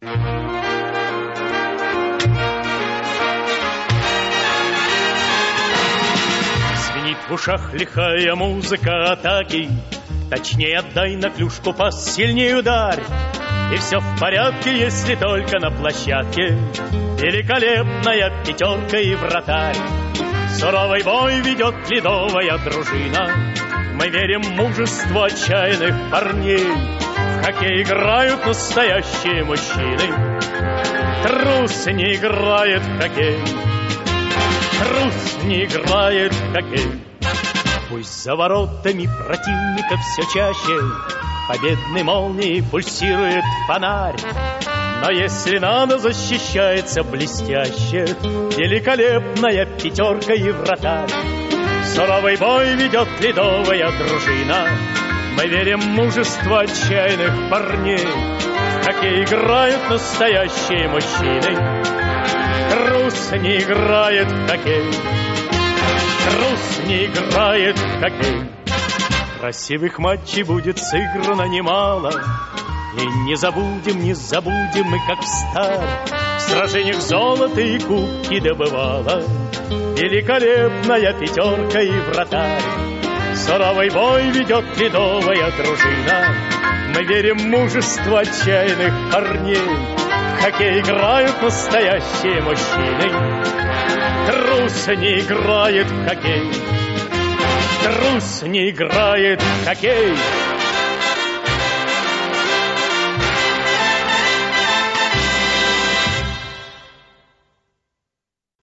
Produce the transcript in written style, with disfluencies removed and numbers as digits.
Звенит в ушах лихая музыка атаки, точнее отдай на клюшку пас, сильнее ударь. И все в порядке, если только на площадке великолепная пятерка и вратарь. Суровый бой ведет ледовая дружина. Мы верим в мужество отчаянных парней. В хоккей играют настоящие мужчины. Трус не играет в хоккей. Трус не играет в хоккей. Пусть за воротами противника все чаще победной молнией пульсирует фонарь. Но если надо, защищается блестяще великолепная пятерка и вратарь. Суровый бой ведет ледовая дружина. Мы верим в мужество отчаянных парней. В хоккей играют настоящие мужчины. Трус не играет в хоккей. Трус не играет в хоккей. Красивых матчей будет сыграно немало, и не забудем мы, как встарь, в сражениях золото и кубки добывала великолепная пятерка и вратарь. Суровый бой ведет ледовая дружина. Мы верим в мужество отчаянных парней. В хоккей играют настоящие мужчины. Трус не играет в хоккей. Трус не играет в хоккей.